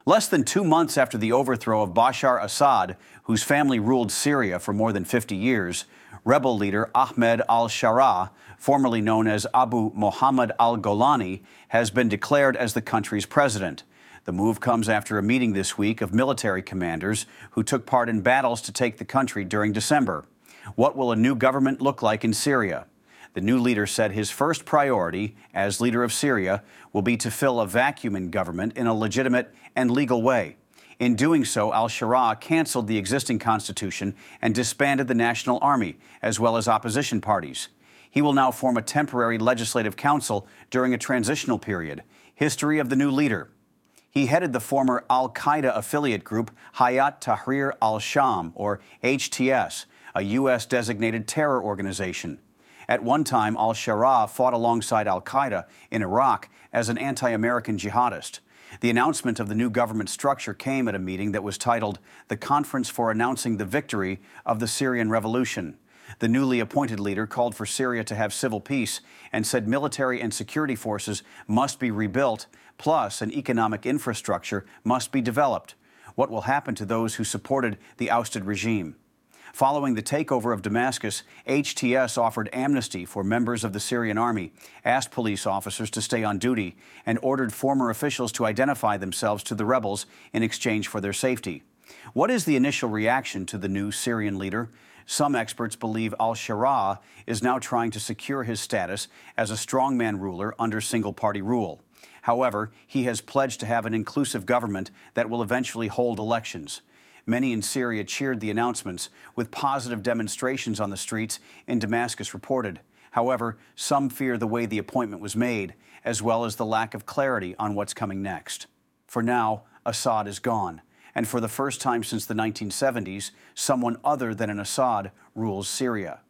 Less than 2 months after the overthrow of Bashar Assad, whose family ruled Syria for more than 50 years, rebel leader Ahmed al-Sharaa, formerly known as Abu Muhammad al-Golani, has been declared as the country's president. The move comes after a meeting this week of military commanders who took part in battles to take the country during December. What will a new government look like in Syria? The new leader said his first priority, as leader of Syria, will be to fill a vacuum in government in a legitimate and legal way. In doing so, al-Sharaa canceled the existing constitution and disbanded the National Army, as well as opposition parties. He will now form a temporary legislative council during a transitional period. History of the new leader. He headed the former al-Qaeda affiliate group Hayat Tahrir al-Sham, or HTS, a U.S.-designated terror organization. At one time, al-Sharaa fought alongside al-Qaeda in Iraq as an anti-American jihadist. The announcement of the new government structure came at a meeting that was titled the Conference for Announcing the Victory of the Syrian Revolution. The newly appointed leader called for Syria to have civil peace and said military and security forces must be rebuilt, plus an economic infrastructure must be developed. What will happen to those who supported the ousted regime? Following the takeover of Damascus, HTS offered amnesty for members of the Syrian army, asked police officers to stay on duty, and ordered former officials to identify themselves to the rebels in exchange for their safety. What is the initial reaction to the new Syrian leader? Some experts believe al-Sharaa is now trying to secure his status as a strongman ruler under single-party rule. However, he has pledged to have an inclusive government that will eventually hold elections. Many in Syria cheered the announcements, with positive demonstrations on the streets in Damascus reported. However, some fear the way the appointment was made, as well as the lack of clarity on what's coming next. For now, Assad is gone, and for the first time since the 1970s, someone other than an Assad rules Syria.